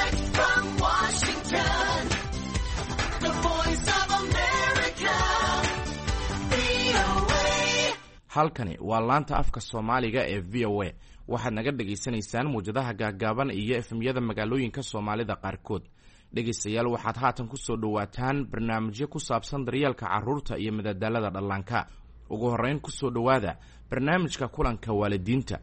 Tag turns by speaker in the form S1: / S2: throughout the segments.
S1: Direct from Washington, the voice of America, VOA.
S2: halkani waa laanta afka Soomaaliga ee VOA. waxaad naga dhageysanaysaan muujadaha gaagaaban iyo efemyada magaalooyinka Soomaalida qaarkood. dhegeystayaal waxaad haatan ku soo dhawaataan barnaamijyo ku saabsan daryeelka carruurta iyo madadaalada dhallaanka. ugu horreyn ku soo dhawaada barnaamijka kulanka waalidiinta.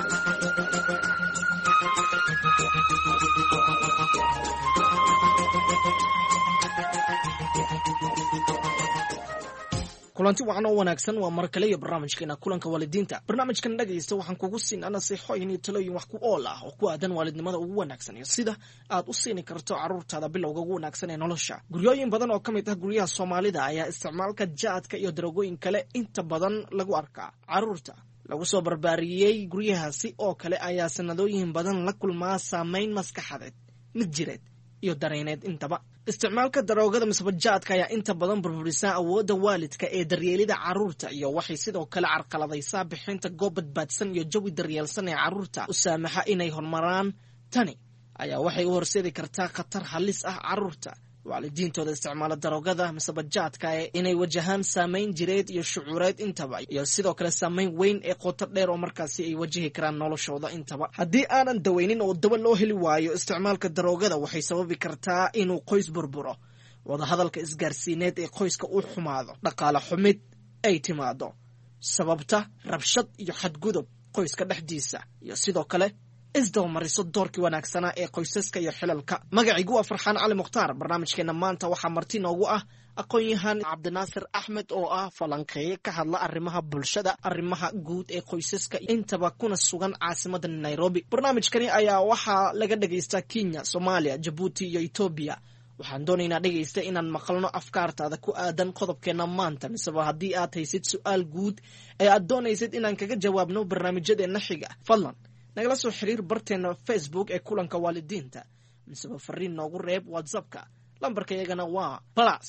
S3: kulanti wacan oo wanaagsan waa mar kale iyo barnaamijkeena kulanka waalidiinta. barnaamijkan dhagaysta waxaan kugu siinaa nasiixooyin iyo talooyin wax ku ool ah oo ku aadan waalidnimada ugu wanaagsan iyo sida aad u siini karto carruurtaada bilowga ugu wanaagsan ee nolosha. guryooyin badan oo ka mid ah guryaha Soomaalida ayaa isticmaalka jaadka iyo daroogooyin kale inta badan lagu arkaa. carruurta lagu soo barbaariyey guryahaasi oo kale ayaa sanadooyin badan la kulmaa saameyn maskaxeed, mid jireed iyo dareeneed intaba. isticmaalka daroogada misbajaadka ayaa inta badan burburisa awoodda waalidka ee daryeelida carruurta iyo waxay sidoo kale carqaladaysaa bixinta goob badbaadsan iyo jawi daryeelsan ee carruurta u saamaxa inay horumaraan. tani ayaa waxay u horseedi kartaa khatar halis ah carruurta waalidiintooda isticmaala daroogada misbajaadka inay wajahaan saameyn jireed iyo shucuureed intaba, iyo sidoo kale saameyn weyn ee qoto dheer oo markaasi ay wajihi karaan noloshooda intaba. haddii aanan daweynin oo dawa loo heli waayo isticmaalka daroogada waxay sababi kartaa inuu qoys burburo, wadahadalka isgaarsiineed ee qoyska uu xumaado, dhaqaale xumid ay timaado, sababta rabshad iyo xadgudub qoyska dhexdiisa, iyo sidoo kale isdabamariso doorkii wanaagsanaa ee qoysaska iyo xilalka. magaciigu waa Farxaan Cali Mukhtaar. barnaamijkeena maanta waxaa marti noogu ah aqoon-yahan Cabdinaasir Axmed oo ah falanqeeye ka hadla arrimaha bulshada, arrimaha guud ee qoysaska intaba kuna sugan caasimadda Nairobi. barnaamijkani ayaa waxaa laga dhagaystaa Kenya, Soomaaliya, Jabuuti iyo Ethiopia. waxaan doonaynaa dhegaysta inaan maqalno afkaartaada ku aadan qodobkeena maanta, miseba haddii aad haysid su-aal guud ee aad doonaysid inaan kaga jawaabno barnaamijyadeena xiga, fadlan nagala soo xiriir barteena Facebook ee kulanka waalidiinta, miseba fariin noogu reeb WhatsAppka. lambarka iyagana waa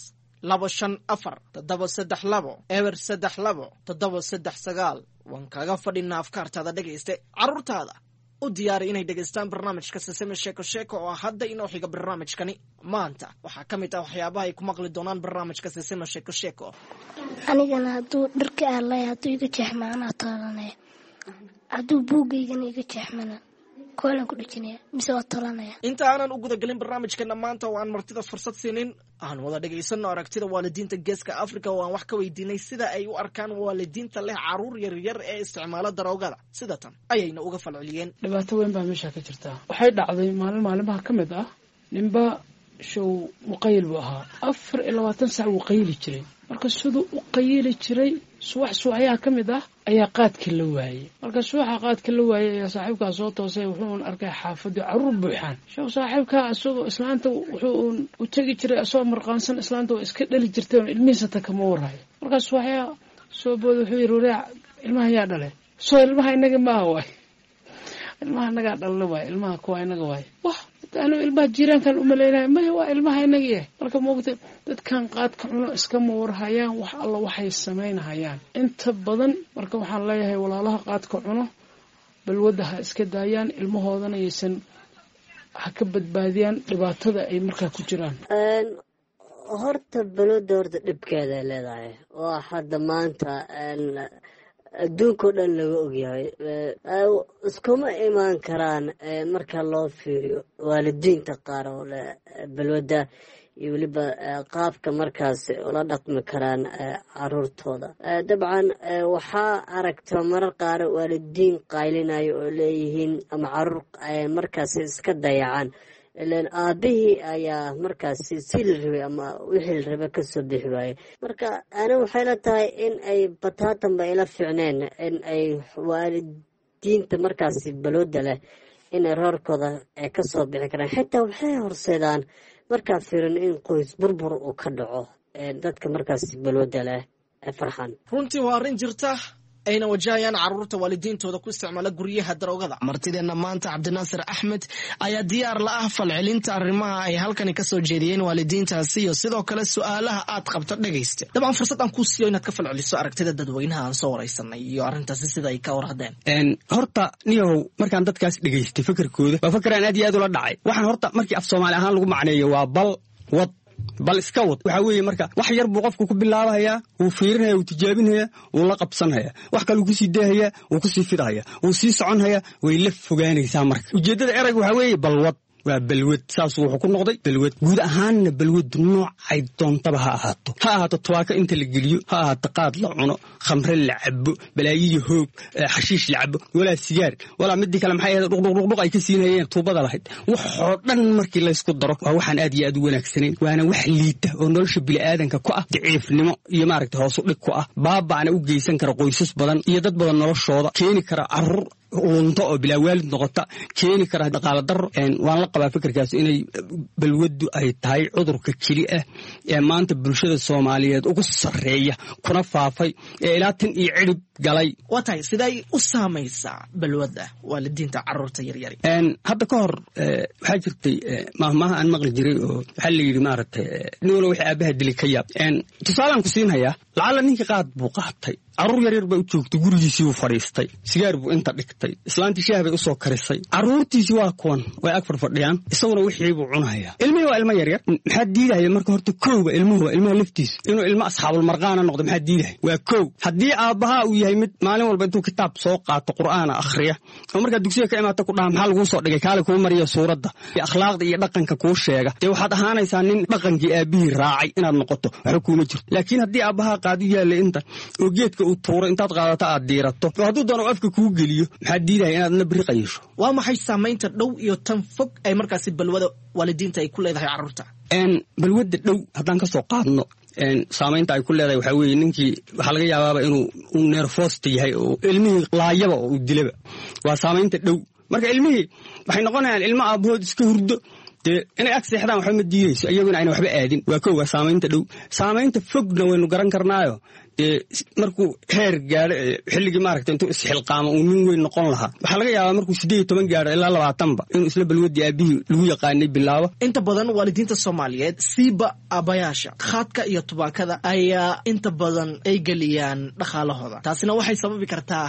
S3: +25332 waan kaga fadhinaa afkaartaada dhegayste. carruurtaada u diyaari inay dhegaystaan barnaamijka Sesame Sheeko Sheeko oo hadda inoo xiga barnaamijkani. maanta waxaa ka mid ah waxyaabaha ay ku maqli doonaan barnaamijka Sesame Sheeko Sheeko.
S4: anigana hadduu dharka aalay hadduu iga jeexma anaa taalanaya, hadduu buugaygana iga jeexmana koolan ku dhejinaya mise waa talanaya.
S3: inta aanan u gudagelin barnaamijkeena maanta oo aan martida fursad siinin, aan wada dhagaysano aragtida waalidiinta geeska Afrika oo aan wax ka weydiinay sida ay u arkaan waalidiinta leh carruur yaryar ee isticmaala daroogada. sida tan ayayna uga falceliyeen.
S5: dhibaato weyn baa meesha ka jirta. waxay dhacday maalimaha ka mid ah ninba show muqayil buu ahaa 24 saac wuu qayli jiray. marka siduu u qayli jiray subaxyaa ka mid ah ayaa qaadkii la waayay. marka subaxa qaadkii la waayay ayaa saaxiibkaa soo toosay, wuxuu arkay xaafadii carruur buuxaan. show saaxiibkaa asagoo islaanta wuxuu u tegi jiray asoo marqaansan, islaanta waa iska dhali jirtay oo ilmihiisa ta kama waraayo. markaas subaxyaa soo booda wuxuu yiri wareec ilmaha yaa dhalay. soo ilmaha inaga ma waay, ilmaha naga dhalay waay, ilmaha kuwa inaga waay. wah anu ilmaha jiiraankan u maleynay ma waa ilmaha inaga. marka moogtay dadkan qaadka cuno iska moorhayaan wax alla waxay sameynayaan inta badan. marka waxaan leeyahay walaalaha qaadka cuno balwada ha iska daayaan, ilmahoodana aysan ha ka badbaadiyaan dhibaatada ay markaa ku jiraan.
S6: horta balwada dhibkeeda leedahay waa hadda maanta adduunkao dhan laga ogyahay. iskuma imaan karaan marka loo fiiriyo waalidiinta qaar oo leh balwada iyo weliba qaabka markaas ula dhaqmi karaan caruurtooda. dabcan waxaa aragta marar qaar waalidiin qaylinayo oo leeyihiin ama caruur markaas iska dayacaan, ilaan aabihii ayaa markaasi si la rabay ama wixii la rabay kasoo bixi waayey. marka ana waxay la tahay in ay bataatanba ila fiicneen in ay waalidiinta markaasi balwada leh inay roorkooda kasoo bixi karaan. xitaa waxay horseedaan markaa fiirin in qoys burbur uu ka dhaco dadka markaasi balwada leh. Farxan
S3: runtii waa arrin jirta ayna wajahayaan carruurta waalidiintooda ku isticmaala guryaha daroogada. martideenna maanta cabdinaasir axmed ayaa diyaar la ah falcelinta arrimaha ay halkani ka soo jeediyeen waalidiintaasi iyo sidoo kale su'aalaha aad qabto dhegaysta. dabcan fursad aan kuu siiyo inaad ka falceliso aragtida dadweynaha aan soo waraysanay iyo arrintaasi sida ay ka warhadeen.
S7: horta niyow markaan dadkaas dhegaystay fikirkooda waa fikiraan aad iyo aad ula dhacay. waxaan horta markii af Soomaali ahaan lagu macneeyo waa bal iska wad. waxaa weeye marka wax yar buu qofku ku bilaabahayaa, wuu fiirinaya, wuu tijaabinhayaa, wuu la qabsanhayaa, wax kale wuu kusii daahayaa, wuu kusii fidhayaa, wuu sii soconhayaa, way la fogaanaysaa marka. ujeeddada erayga waxaa weeye balwad waa balwad. saasuu wuxuu ku noqday balwad. guud ahaanna balwadu noocay doontaba ha ahaato tubaako inta la geliyo, ha ahaato qaad la cuno, khamre la cabo, balaayiyo hoog, xashiish la cabo, walaa sigaar, walaa midii kale maxay ahayd dhuqdhuqdhuq ay ka siinayeen tuubada lahayd. waxoo dhan markii laysku daro waa waxaan aad iyo aad u wanaagsanayn, waana wax liita oo nolosha bini'aadanka ku ah daciifnimo iyo maaragtay hoosu dhig ku ah, baaba'na u geysan kara qoysas badan iyo dad badan noloshooda, keeni kara carruur lunto oo bilaa waalid noqota, keeni kara dhaqaale darro. waan la qabaa fikirkaas inay balwadu ay tahay cudurka keli ah ee maanta bulshada Soomaaliyeed ugu sarreeya kuna faafay ee ilaa tan iyo cirib galay.
S3: waa tahay siday u saamaysaa balwada waalidiinta carruurta yaryar?
S7: hadda ka hor waxaa jirtay mahmaha aan maqli jiray oo waxaa la yidhi maaragtay nin wala wixii aabbaha dilay ka yaab. tusaalaan ku siinhayaa, lacalla ninkii qaad buu qaatay, carruur yaryar baa u joogtay, gurigiisii buu fadhiistay, sigaar buu inta dhigtay, islaantii shaah bay u soo karisay, carruurtiisii waa kuwan way ag fadhiyaan, isaguna wixii buu cunayaa. ilmihii waa ilmo yaryar, maxaa diidahaya marka horta kowba ilmuhu waa ilmaha laftiisa inuu ilmo asxaabul marqaana noqdo? maxaa diidahaya? waa kow. haddii aabbaha uu yahay mid maalin walba intuu kitaab soo qaato qur'aana akhriya oo markaa dugsiga ka imaata ku dhaha maxaa laguu soo dhigay, kaale kuu mariya suuradda iyo akhlaaqda iyo dhaqanka kuu sheega, dee waxaad ahaanaysaa nin dhaqankii aabbihii raacay inaad noqoto, waxba kuuma jirto. laakiin haddii aabbaha qaad u yaallay inta oo geedka uu tuuray intaad qaadato aad diirato oo hadduu doono afka kuu geliyo, maxaa diidaya inaad na biri qayisho? waa
S3: maxay saamaynta dhow iyo tan fog ay markaasi balwada waalidiinta ay ku leedahay carruurta?
S7: balwadda dhow haddaan ka soo qaadno saamaynta ay ku leedahay waxaa weeye ninkii waxaa laga yaabaaba inuu neerfoosta yahay oo ilmihii laayaba oo uu dilaba. waa saamaynta dhow. marka ilmihii waxay noqonayaan ilmo aabbahood iska hurdo, dee inay ag seexdaan waxba ma diidayso, iyaguna ayna waxba aadin. waa kow, waa saamaynta dhow. saamaynta fogna waynu garan karnaayo, dee markuu heer gaadho xilligii maaragta intuu isxilqaamo uu nin weyn noqon lahaa, waxaa laga yaabaa markuu 18 gaadho ilaa 20ba inuu isla balwadii aabbihii lagu yaqaanay bilaabo.
S3: inta badan waalidiinta Soomaaliyeed siiba aabayaasha khaadka iyo tubaakada ayaa inta badan ay geliyaan dhaqaalahooda. taasina waxay sababi kartaa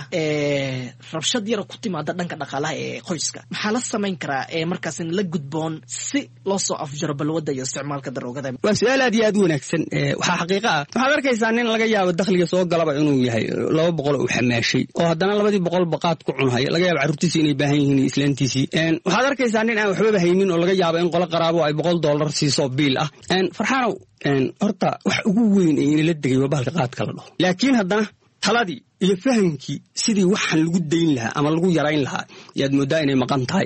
S3: rabshad yar ku timaada dhanka dhaqaalaha ee qoyska. maxaa la samayn karaa markaasina la gudboon si loo soo afjaro balwada iyo isticmaalka daroogada?
S7: waa su'aal aad iyo aad u wanaagsan. waxaa xaqiiqo ah waxaad arkaysaa nin laga yaabo dakhliga soo galaba inuu yahay 200 uu xamaashay oo haddana 200 baqaad ku cunhaya, laga yaabo carruurtiisa inay baahan yihiin islaantiisii. waxaad arkaysaa nin aan waxbaba haynin oo laga yaabo in qolo qaraabo ay $100 siiso biil ah. farxaanow, horta wax ugu weyn ee inala degay waa bahalka qaadka la dhaho. laakiin haddana taladii iyo fahamkii sidii waxaan lagu dayn lahaa ama lagu yarayn lahaa yaad moodaa inay maqan tahay.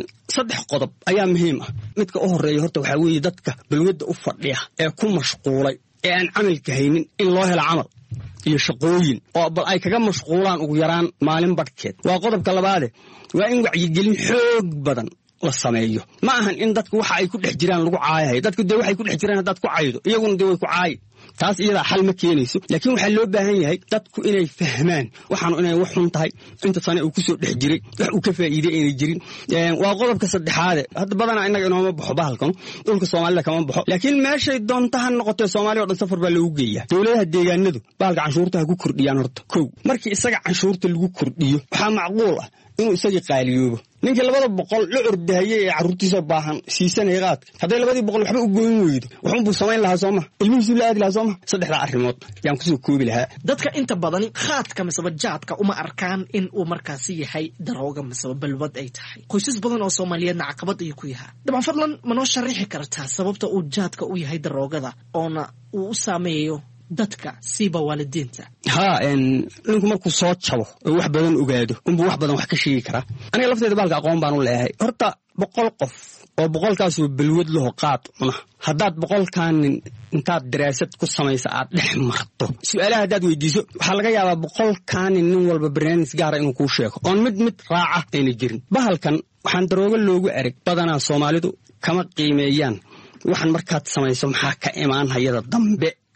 S7: 3 qodob ayaa muhiim ah. midka u horeeya horta waxaa weeye dadka balwadda u fadhiya ee ku mashquulay ee aan camalka haynin in loo helo camal iyo shaqooyin oo bal ay kaga mashquulaan ugu yaraan maalin badhkeed. waa qodobka labaade, waa in wacyigelin xoog badan la sameeyo. ma ahan in dadku waxa ay ku dhex jiraan lagu caayahay. dadku dee waxay ku dhex jiraan haddaad ku caydo iyaguna dee way ku caayi, taas iyadaa xal ma keenayso. laakiin waxaa loo baahan yahay dadku inay fahmaan waxaanu inay wax xun tahay, inta sane uu ku soo dhex jiray wax uu ka faa'iiday inay jirin. waa qodobka saddexaade, hadda badanaa innaga inooma baxo bahalkan, dhulka Soomaalida kama baxo. laakiin meeshay doonta ha noqotee Soomaaliya oo dhan safar baa loogu geeyaa. dowladaha deegaanadu bahalka canshuurta ha ku kordhiyaan horta kow. markii isaga canshuurta lagu kordhiyo waxaa macquul ah inuu isagii qaaliyoobo. ninkii 200 la ordahayay ee carruurtiisa baahan siisanaya qaadka, hadday 200 waxba u goyn weydo waxunbuu samayn lahaa sooma, ilmihiisuu la aadi lahaa sooma. 3 arrimood yaan kusoo koobi lahaa.
S3: dadka inta badan khaadka misaba jaadka uma arkaan in uu markaasi yahay darooga misaba balwad ay tahay. qoysas badan oo Soomaaliyeedna caqabad ayuu ku yahaa. dabcan fadlan ma noo sharixi kartaa sababta uu jaadka u yahay daroogada oona uu u saameeyo dadka siiba waalidiinta?
S7: ninku markuu soo jabo oo wax badan ogaado unbuu wax badan wax ka sheegi karaa. aniga lafteeda baalka aqoon baan u leeyahay. horta 100 qof oo 100kaasoo balwad laho qaad cuna, haddaad 100kaan nin intaad daraasad ku samaysa aad dhex marto, su'aalaha haddaad weydiiso waxaa laga yaabaa 100kaan nin walba barnaamij gaara inuu kuu sheego oon mid raaca ayna jirin. bahalkan waxaan daroogo loogu arag badanaa Soomaalidu kama qiimeeyaan waxaan markaad samayso maxaa ka imaan hayada dambe.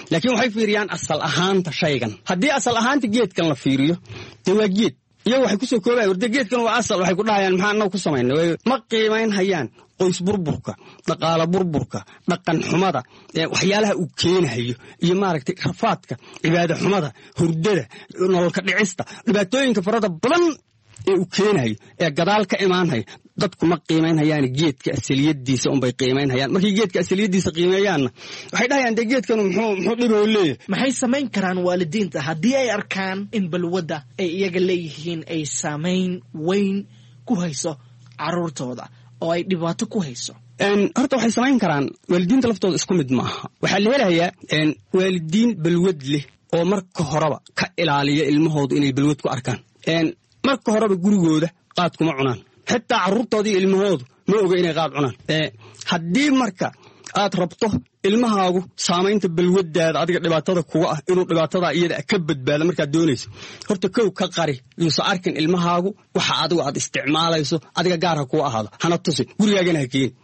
S7: laakiin waxay fiiriyaan asal ahaanta shaygan haddii asal ahaanta geedkan la fiiriyo dee waa geed iyagu waxay kusoo koobayan warde geedkan waa asal waxay ku dhahayaan maxaa annaga ku samaynay ma qiimayn hayaan qoys burburka dhaqaala burburka dhaqan xumada waxyaalaha uu keenayo iyo maaragtay rafaadka cibaado xumada hurdada nololka dhicista dhibaatooyinka farada badan ee uu keenayo ee gadaal ka imaanaya dadku ma qiimaynhayaan geedka asaliyadiisa unbay qiimaynhayaan markii geedka asaliyadiisa qiimeeyaanna waxay dhahayaan dee geedkanu muxuu dhiboo leeyahay
S3: maxay samayn karaan waalidiinta haddii ay arkaan in balwadda ay iyaga leeyihiin ay saamayn weyn ku hayso carruurtooda oo ay dhibaato ku hayso
S7: horta waxay samayn karaan waalidiinta laftooda isku mid ma aha waxaa la helayaa waalidiin balwad leh oo marka horeba ka ilaaliya ilmahoodu inay balwad ku arkaan marka horeba gurigooda qaad kuma cunaan xitaa carruurtoodii ilmahoodu ma oga inay qaad cunaan haddii marka aad rabto ilmahaagu saamaynta balwadaada adiga dhibaatada kuga ah inuu dhibaatada iyada ka badbaado markaad doonayso horta kow ka qari yuusa arkin ilmahaagu waxa adigu aad isticmaalayso adiga gaar ha kuu ahaado hana tusi gurigaagana ha keeni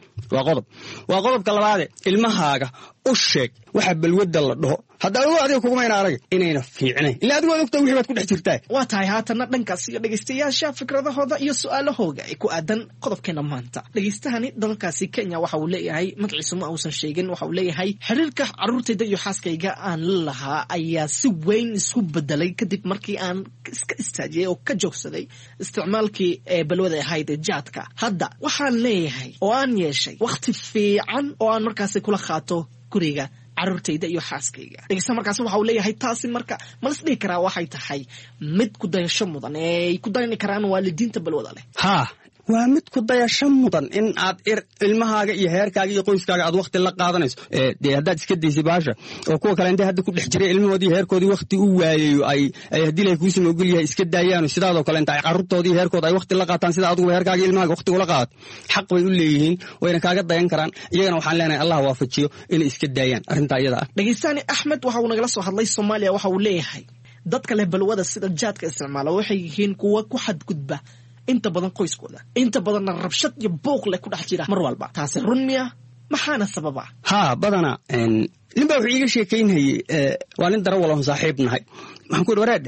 S7: waa qodobka labaade ilmahaaga u sheeg waxa balwadda la dhaho hadda adiga kugumayna arag inayna fiicnayn ilaa adigood ogtaa wixii baad ku dhex jirtaa
S3: waa tahay haatana dhankaas iyo dhegaystayaasha fikradahooda iyo su'aalahooga ay ku aadan qodobkeena maanta dhegaystahani dalkaasi Kenya waxa uu leeyahay magaciisu ma uusan sheegin waxa uu leeyahay xiriirka carruurtayda iyo xaaskayga aan la lahaa ayaa si weyn isku bedelay kadib markii aan iska istaajiyay oo ka joogsaday isticmaalkii balwada ahayd jaadka hadda waxaan leeyahay oo aan yeeshay waqti fiican oo aan markaasi kula qaato guriga carruurtayda iyo xaaskayga dhegeysta markaasi waxa uu leeyahay taasi marka ma la isdhihi karaa waxay tahay mid ku dayasho mudan ee ay ku dayani karaan waalidiinta balwada leh
S7: waa mid ku dayasho mudan in aad ilmahaaga iyo heerkaaga iyo qoyskaaga aad waqti la qaadanayso dee haddaad iska daysay baasha oo kuwa kale intay hadda ku dhex jiray ilmahoodii heerkoodii waqti u waayayo ay haddii lay kuusama ogol yahay iska daayaano sidaadoo kale inta ay carruurtoodii heerkooda ay waqti la qaataan sida adiguba heerkaaga iyo ilmahaaga waqti ula qaadato xaq bay u leeyihiin wayna kaaga dayan karaan iyagana waxaan leenahay allah waafajiyo inay iska daayaan arrintaa iyada ah
S3: dhegeystaani axmed waxa uu nagala soo hadlay Soomaaliya waxa uu leeyahay dadka leh balwada sida jaadka isticmaala waxay yihiin kuwa ku xadgudba inta badan qoyskooda inta badanna rabshad iyo buuq leh ku dhex jira mar walba taasi run miya maxaana sababa
S7: badana ninbaa wuxuu iiga sheekaynhayey waa nin darawal oon saaxiib nahay waxaan ku yidhi wareedhe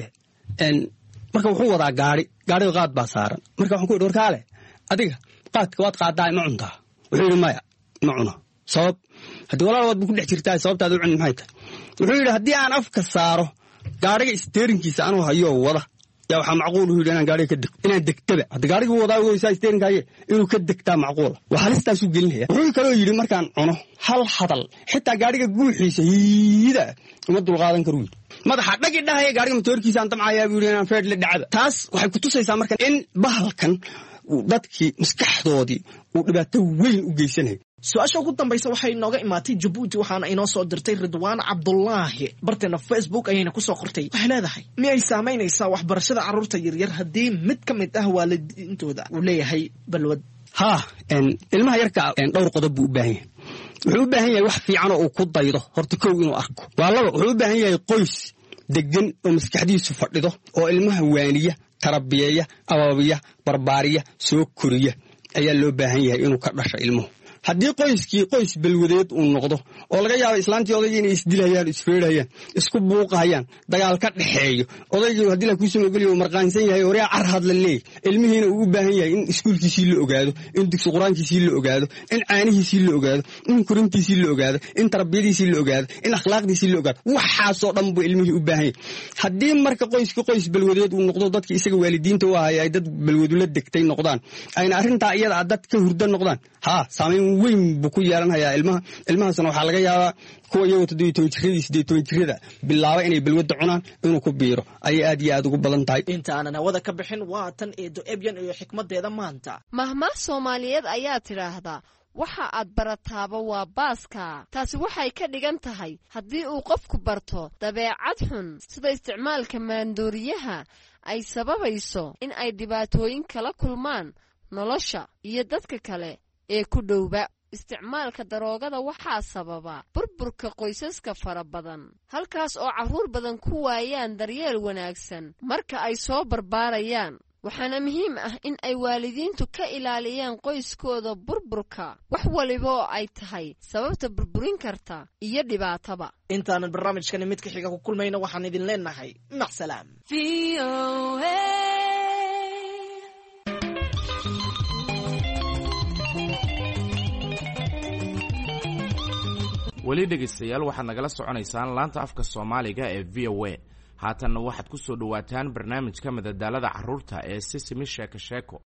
S7: marka wuxuu wadaa gaadhiga qaad baa saaran marka waxaan ku yidhi warkaale adiga qaadka waad qaadaa ma cuntaa wuxuu yidhi maya ma cuno sabab haddii walaal waad bu ku dhex jirtaa sababtaad u cuni maxay tahay wuxuu yidhi haddii aan afka saaro gaadhiga isteerinkiisa anuu hayoo wada yaa waxaa macquul u yidhi inaan gaadhiga ka degto inaan degtaba hadda gaadhiga wadaa goysaa isteerinkaaye inuu ka degtaa macquula waa halistaasuu gelinaya wuxuu kaloo yidhi markaan cuno hal hadal xitaa gaadhiga guuxiisa hiida uma dulqaadan karu yidhi madaxa dhagi dhahaya gaadhiga matoorkiisaan damcayaa buu yidhi inaan feedh la dhacda taas waxay ku tusaysaa marka in bahalkan dadkii maskaxdoodii uu dhibaato weyn u geysanayo
S3: su-aasha ugu dambaysa waxay inooga imaatay Jabuuti waxaana inoo soo dirtay Ridwaan Cabdullaahi barteena Facebook ayayna ku soo qortay waxay leedahay miyay saamaynaysaa waxbarashada carruurta yaryar haddii mid ka mid ah waalidiintooda uu leeyahay balwad
S7: ilmaha yarka dhowr qodob buu u baahan yahay wuxuu u baahan yahay wax fiican oo uu ku daydo horta kow inuu arko waa laba wuxuu u baahan yahay qoys degan oo maskaxdiisu fadhido oo ilmaha waaniya tarabiyeeya abaabiya barbaariya soo koriya ayaa loo baahan yahay inuu ka dhasho ilmuhu haddii qoyskii qoys balwadeed uu noqdo oo laga yaabo islaantii odaygii inay isdilayaan isfeerhayaan isku buuqahayaan dagaal ka dhexeeyo odaygii haddii la kuusama ogoliyo uu marqaansan yahay waryaa carhad la leeyahy ilmihiina uu u baahan yahay in iskuulkiisii la ogaado in dugsi qur-aankiisii la ogaado in caanihiisii la ogaado in korintiisii la ogaado in tarbiyadiisii la ogaado in akhlaaqdiisii la ogaado waxaasoo dhan buu ilmihii u baahan yahay haddii marka qoyskii qoys balwadeed uu noqdo dadkii isaga waalidiinta u ahaya ay dad balwadula degtay noqdaan ayna arrintaa iyada dad ka hurda noqdaan saamayn weyn buu ku yeelanhayaa ilmahaasna waxaa laga yaabaa kuwa iyagoo 17 jirada bilaaba inay balwadda cunaan inuu ku biiro ayay aad iyo aad ugu badan tahay
S3: intaanan hawada ka bixin waa tan eedo ebyan iyo xikmadeeda maanta
S8: mahmaah Soomaaliyeed ayaa tiraahdaa waxa aad barataaba waa baaska taasi waxay ka dhigan tahay haddii uu qofku barto dabeecad xun sida isticmaalka maandooriyaha ay sababayso in ay dhibaatooyin kala kulmaan nolosha iyo dadka kale ee ku dhowba isticmaalka daroogada waxaa sababa burburka qoysaska fara badan halkaas oo carruur badan ku waayaan daryeel wanaagsan marka ay soo barbaarayaan waxaana muhiim ah in ay waalidiintu ka ilaaliyaan qoyskooda burburka wax waliba oo ay tahay sababta burburin karta iyo dhibaataba.
S3: intaanan barnaamijkani midka xiga ku kulmayna waxaan idin leenahay macsalaam.
S2: weli dhegaystayaal waxaad nagala soconaysaan laanta afka soomaaliga ee v o a. haatanna waxaad ku soo dhowaataan barnaamijka madadaalada carruurta ee sisimi sheeko sheeko.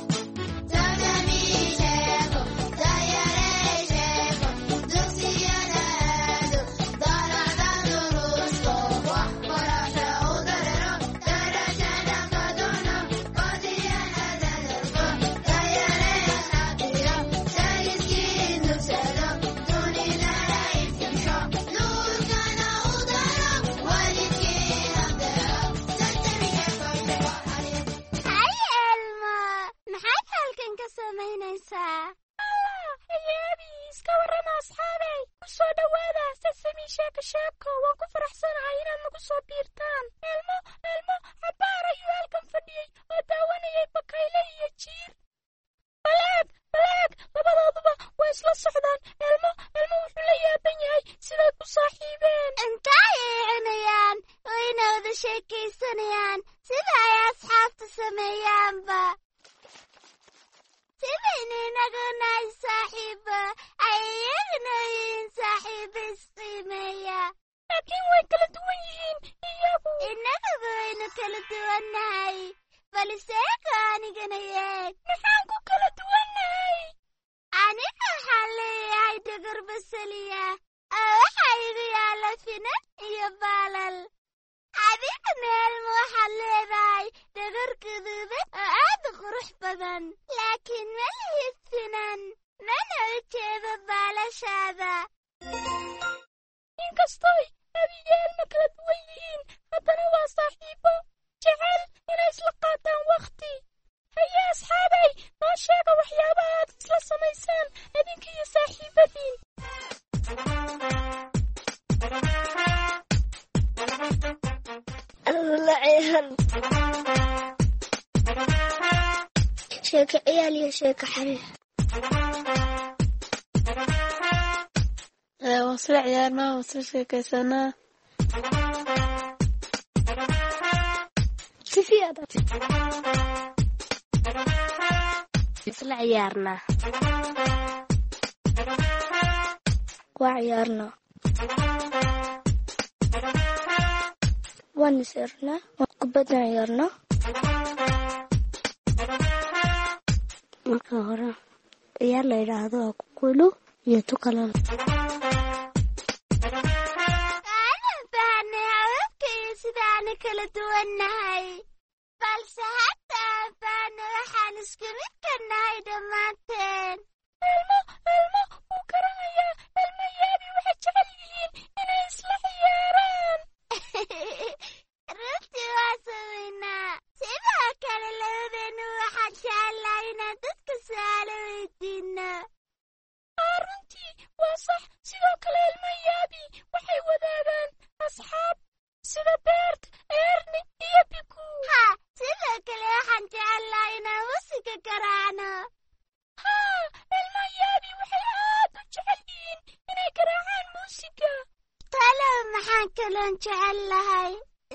S4: sheeko ciyaal iyo sheeko xariir
S9: wasla ciyaarnaa wasla sheekaysanaa
S4: sifiada isla ciyaarnaa waa ciyaarnaa waan isirnaa kubadda ciyaarnaa marka hore ciyaar la yidhaahdo waa kukulu iyo tukalal
S10: kala duwannahay balse hadda aanfaana waxaan isku mid ka nahay dhammaanteen ilmo wuu garanayaa ilmayaabi waxay jecel yihiin inay isla ciyaaraan runtii waa samaynaa sidoo kale labadeennu waxaan jecellaa inaan dadka su'aalo weydiinno runtii waa sax sidoo kale ilmayaabi waxay wadaagaan asxaab sida beert eerni iyo biku sidoo kale waxaan jecellaa inaan musiga garaacno ilmayaabi waxay aad u jecel yihiin inay garaacaan muusiga talow maxaan kaloon jecel lahay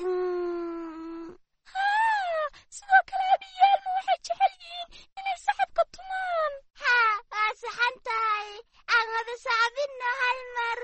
S10: sidoo kale abiyaalma waxay jecel yihiin inay sacabka tumaan waa saxan tahay aan wada sacbinno hal mar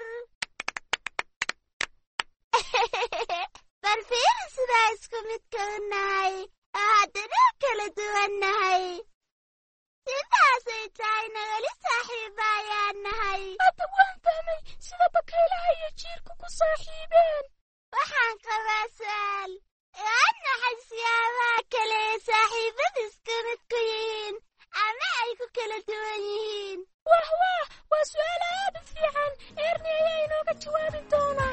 S10: bal fiiri sidaa isku midka u nahay oo haddana u kala duwannahay sidaasay tahayna weli saaxiiba ayaan nahay hadda waan fahmay sida bakaylaha iyo jiirku ku saaxiibeen waxaan qabaa su'aal waa naxay siyaabaha kale ee saaxiibada isku mid ku yihiin ama ay ku kala duwan yihiin waa su'aal aad u fiican eerni ayaa inooga jawaabi doonaa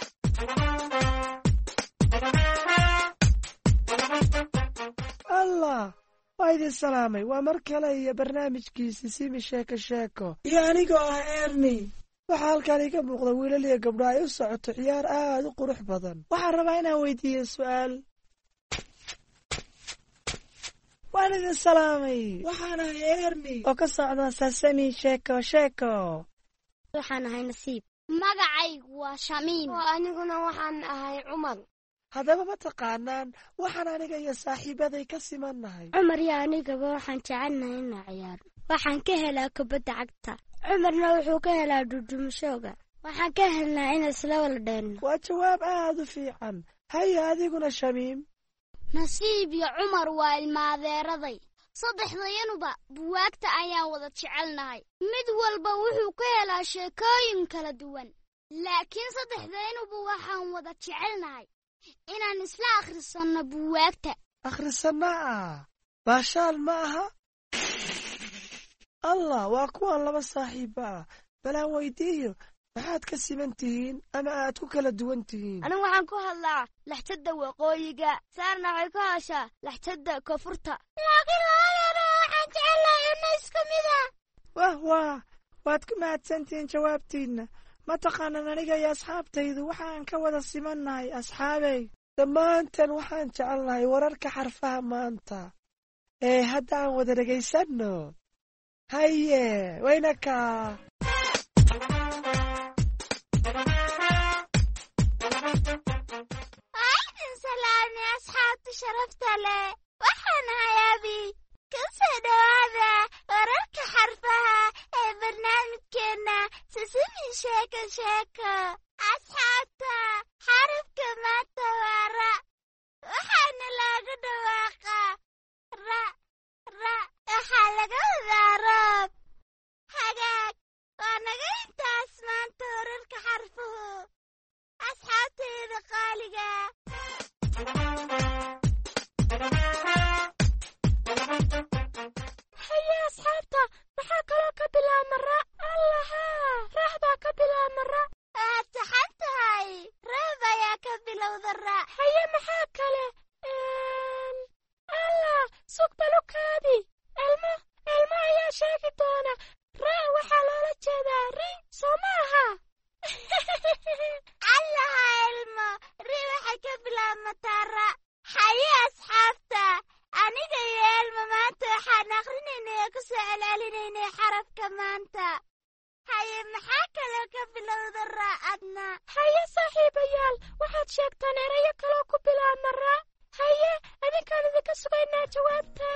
S11: allah waa idin salaamay waa mar kale iyo barnaamijkiisi simi sheeko sheeko
S12: iyo anigoo ah erni
S11: waxaa halkan iga muuqda wiilal iyo gabdho ay u socoto ciyaar aad u qurux badan waxaan rabaa inaan weydiiyo su'aal waan idin salaamay waxaan ahay erni oo ka socda sasami sheeko
S4: waxaan ahay nasiib
S10: magacaygu waa shamiim oo aniguna waxaan ahay cumar
S11: haddaba ma taqaanaan waxaan aniga iyo saaxiibaday ka simannahay
S4: cumar iyo anigaba waxaan jecelnahay inaan ciyaaro waxaan ka helaa kubadda cagta cumarna wuxuu ka helaa dhudhumashooga waxaan ka helnaa in isla wala dheelno
S11: waa jawaab aad u fiican haya adiguna shamiim
S10: nasiib iyo cumar waa ilmaadeeraday saddexdayanuba buwaagta ayaan wada jecelnahay mid walba wuxuu ka helaa sheekooyin kala duwan laakiin saddexdayanuba waxaan wada jecelnahay inaan isla akhrisanno buwaagta
S11: akhrisanaa baashaal ma aha allah waa kuwan laba saaxiiba ah balaan weydiiyo maxaad ka siman tihiin ama aad ku kala duwan tihiin
S10: anigu waxaan ku hadlaa laxjadda waqooyiga saarna waxay ku hadashaa laxjadda koonfurta laakiin hooyana waxaan jecelahay inna isku mida
S11: waad ku mahadsantihiin jawaabtiinna ma taqaanan aniga iyo asxaabtaydu waxaan ka wada simannahay asxaabey dhammaanteen waxaan jecelnahay wararka xarfaha maanta hadda aan wada dhegaysanno haye waynakaa
S10: asxaabta sharafta leh waxaan ahay abi ka soo dhowaada wararka xarfaha ee barnaamijkeenna sasami sheeko asxaabta xarafka maanta waa ra waxaana laga dhawaaqaa ra waxaa laga wadaa roob hagaag waa naga intaas maanta wararka xarfuhu asxaabtayda qaaliga
S4: haye asxaabta maxaa kaloo ka bilaabma ra allaha raaxbaa ka bilaabma ra
S10: waad saxan tahay reeb ayaa ka bilowda ra
S4: haye maxaa kale allah sugbalukaadi elmo ayaa sheegi doona ra waxaa loola jeedaa ri soo ma aha
S10: allaha elmo ri waxay ka bilaabmataa ra haye asxaabta aniga iyo elmo maanta waxaan akrinaynay oo ku soo celcelinaynay xarafka maanta haye maxaa kaloo ka bilowda ra adna
S4: haye saaxiibayaal waxaad sheegtaan erayo kaloo ku bilaabma ra haye adinkaan idinka sugaynaa jawaabta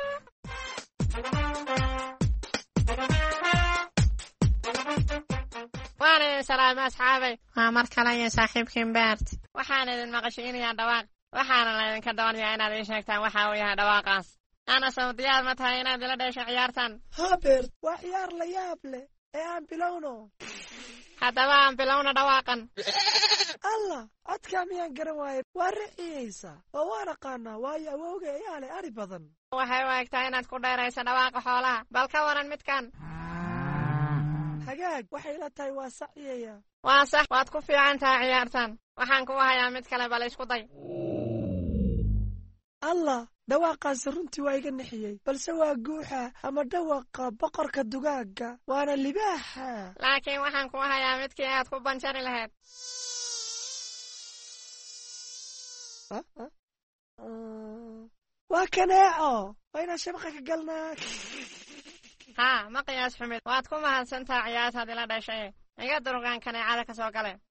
S12: waan idin salaamay asxaabay waa mar kale iyo saaxiibkiin beert waxaan idin maqashiinayaa dhawaaq waxaana laydinka doonayaa inaad ii sheegtaan waxa uu yahay dhawaaqaas ana sawdiyaad ma tahay inaad ila dhesho ciyaartan
S11: haa beert waa ciyaar la yaab leh ee aan bilowno
S12: haddaba aan bilowna dhawaaqan
S11: allah codkaa miyaan garan waaye waa riciyeysa oo waan aqaanaa waayo awowga ayaa leh ari badan
S12: waxay u egtaa inaad ku dheeraysa dhawaaqa xoolaha bal ka waran midkan
S11: hagaag waxay la tahay waa saciyaya
S12: waa sax waad ku fiican tahay ciyaartan waxaan ku hayaa mid kale bal isku day
S11: allah dhawaaqaasi runtii waa iga nixiyey balse waa guuxa ama dhawaqa boqorka dugaagga waana libaaxa
S12: laakiin waxaan ku hayaa midkii aad ku banjari lahayd
S11: waa kaneeco waa inaan shabaqa ka galnaa
S12: haa ma qiyaas xumid waad ku mahadsantaha ciyaartaad ila dhashay iga durugaan kaneecada ka soo gale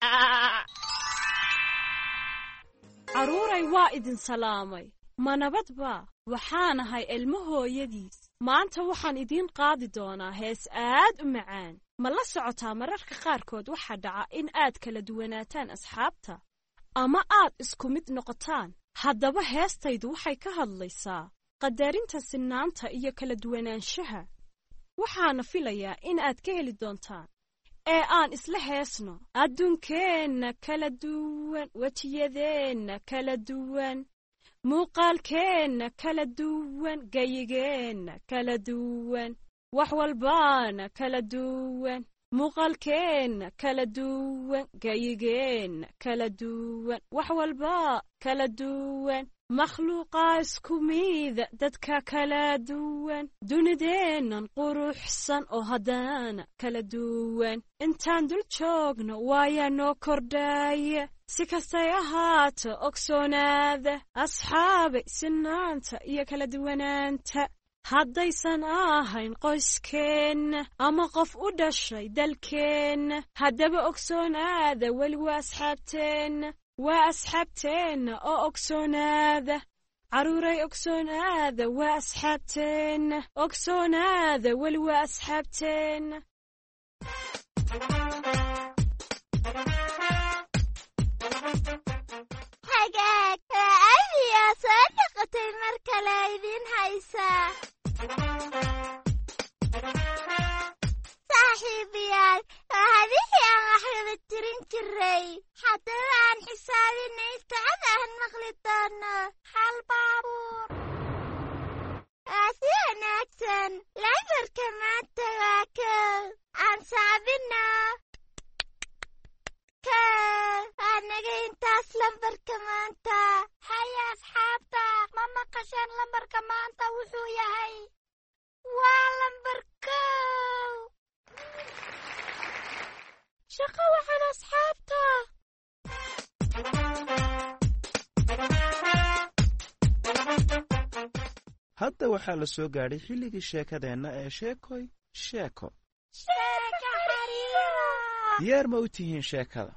S13: carruuray waa idin salaamay ma nabadba waxaan ahay ilmo hooyadiis maanta waxaan idiin qaadi doonaa hees aad u macaan ma la socotaa mararka qaarkood waxaa dhaca in aad kala duwanaataan asxaabta ama aad isku mid noqotaan haddaba heestaydu waxay ka hadlaysaa qadarinta sinaanta iyo kala duwanaanshaha waxaana filayaa in aad ka heli doontaan ee aan isla heesno adduunkeenna kala duwan wejiyadeenna kala duwan muuqaalkeenna kala duwan gayigeenna kala duwan wax walbaana kala duwan muuqaalkeenna kala duwan gayigeenna kala duwan wax walba kala duwan makhluuqaa isku mida dadka kala duwan dunideennan quruxsan oo haddana kala duwan intaan dul joogno waayaa noo kordhaya si kastay ahaato ogsoonaada asxaabay sinaanta iyo kala duwanaanta haddaysan ahayn qoyskeenna ama qof u dhashay dalkeenna haddaba ogsoonaada weli waa asxaabteenna oo ogsoonaada carruuray ogsoonaada waa asxaabteenna ogsoonaada weli waa asxaabteenna
S10: hagaag aadiyaa soo dhaqatay mar kale idiin haysaa saaxiibayaal waa hadihii aan waxwada tirin jiray haddaba aan xisaabinay iftacada aan maqli doono hal baabuur waa si wanaagsan lambarka maanta waa kow aan saabino anaga intaas lambarka maanta haya asxaabta ma maqasheen lambarka maanta wuxuu yahay waa lambar kow shaqo waxaan asxaabta
S14: hadda waxaa la soo gaadhay xilligii sheekadeenna ee sheeko diyaar ma u tihiin sheekada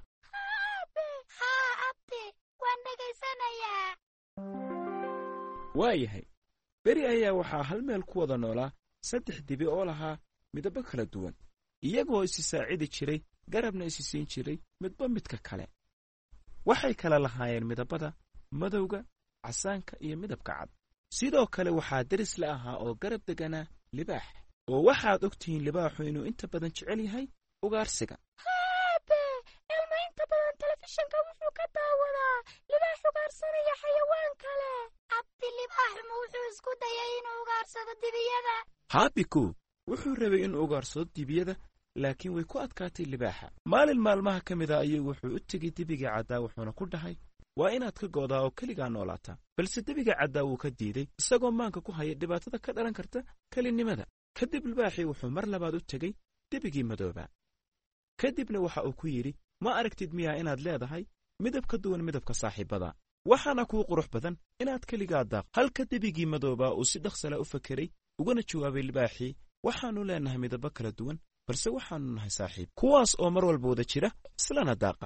S14: waa yahay beri ayaa waxaa hal meel ku wada noolaa 3 dibi oo lahaa midabo kala duwan iyagoo isi saacidi jiray garabna isi siin jiray midba midka kale waxay kala lahaayeen midabada madowga casaanka iyo midabka cad sidoo kale waxaa daris la ahaa oo garab deganaa libaax oo waxaad ogtihiin libaaxu inuu inta badan jecel yahay ugaarsiga
S10: ilma inta badan telefishinka wuxuu ka daawadaa libaax ugaarsanaya xayawaan kale abdi libaaxuma wuxuu isku dayay inuu ugaarsado dibiyada
S14: haabiku wuxuu rabay inuu ugaarsado dibiyada laakiin way ku adkaatay libaaxa maalin maalmaha ka mid a ayuu wuxuu u tegey dibigii caddaa wuxuuna ku dhahay waa inaad ka goodaa oo keligaa noolaataa balse debiga caddaa wuu ka diiday isagoo maanka ku haya dhibaatada ka dhalan karta kelinimada kadib libaaxii wuxuu mar labaad u tegey debigii madoobaa kadibna waxa uu ku yidhi ma aragtid miyaa inaad leedahay midab ka duwan midabka saaxiibada waxaana kuu qurux badan inaad keligaa daaq halka debigii madoobaa uu si dhaqsala u fakeray ugana jawaabay libaaxii waxaannu leenahay midabo kala duwan balse waxaannu nahay saaxiib kuwaas oo mar walba wada jira islana daaqa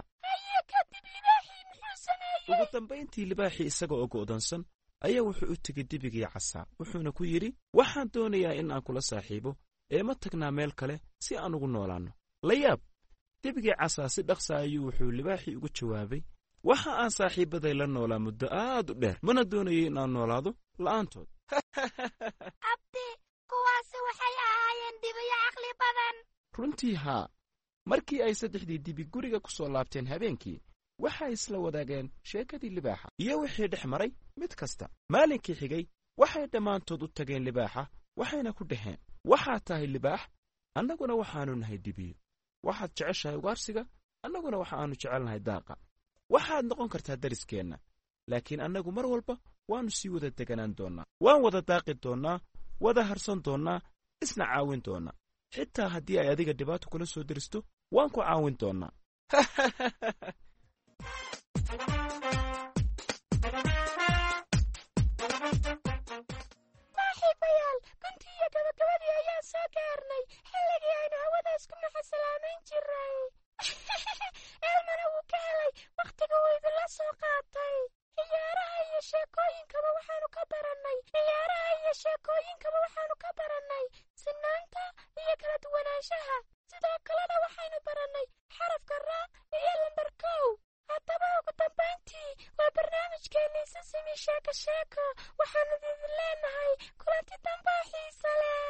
S14: ugu dambayntii libaaxii isaga oo go'doonsan ayaa wuxuu u tegey debigii casaa wuxuuna ku yidhi waxaan doonayaa in aan kula saaxiibo ee ma tagnaa meel kale si aan ugu noolaanno la yaab debigii casaa si dhaqsa ayuu wuxuu libaaxii ugu jawaabay waxa aan saaxiibaday la noolaa muddo aad u dheer mana doonayo in aan noolaado la'aantood
S10: abdi kuwaasi waxay ahaayeen dibiyo caqli badan
S14: runtii haa markii ay 3 dibi guriga ku soo laabteen habeenkii waxay isla wadaageen sheekadii libaaxa iyo wixii dhex maray mid kasta maalinkii xigay waxay dhammaantood u tageen libaaxa waxayna ku dhaheen waxaad tahay libaax annaguna waxaannu nahay dibiyo waxaad jeceshahay ugaarsiga annaguna waxaannu jecelnahay daaqa waxaad noqon kartaa dariskeenna laakiin annagu mar walba waannu sii wada deganaan doonnaa waan wada daaqi doonnaa wada harsan doonnaa isna caawin doonnaa xitaa haddii ay adiga dhibaato kula soo deristo waan ku caawin doonnaa
S10: saaxiibayaal guntii iyo gabagabadii ayaa soo gaarnay xilligii aynu hawada isku maxasalaamayn jiray elmana wuu ka helay wakhtiga uu idinla soo qaatay ciyaaraha iyo sheekooyinkaba waxaanu ka barannay sinaanta iyo kala duwanaanshaha sidoo kalena waxaynu barannay xarafka raa iyo lambar kow haddaba ugu dambayntii waa barnaamijkeennii sisimi sheeko waxaanu idin leenahay kulanti dambaa xiisa leh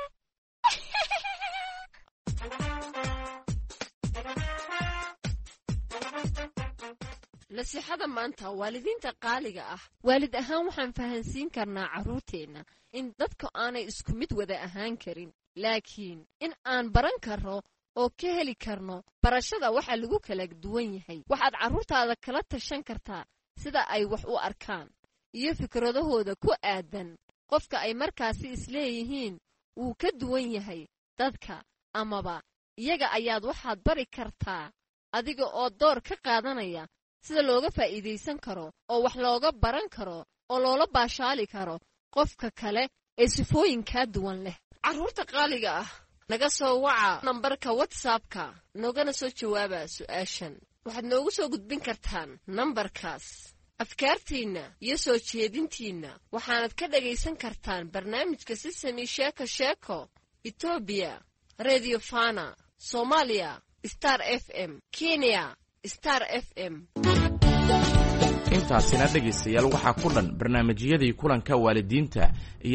S8: nasiixada maanta waalidiinta qaaliga ah waalid ahaan waxaan fahansiin karnaa carruurteenna in dadku aanay isku mid wada ahaan karin laakiin in aan baran karno oo ka heli karno barashada waxa lagu kala duwan yahay waxaad carruurtaada kala tashan kartaa sida ay wax u arkaan iyo fikradahooda ku aadan qofka ay markaasi isleeyihiin wuu ka duwan yahay dadka amaba iyaga ayaad waxaad bari kartaa adiga oo door ka qaadanaya sida looga faa'iidaysan karo oo wax looga baran karo oo loola baashaali karo qofka kale ee sifooyinkaa duwan leh. carruurta qaaliga ah, naga soo waca nambarka whatsappka noogana soo jawaaba su'aashan. waxaad noogu soo gudbin kartaan nambarkaas afkaartiinna iyo soo jeedintiinna. waxaanad ka dhagaysan kartaan barnaamijka Sesame Sheeko Sheeko, Ethiopia Radio Fana, Soomaaliya Star FM, Kenya Star FM.
S2: intaasina dhegaystayaal waxaa ku dhan barnaamijyadii kulanka waalidiinta iyo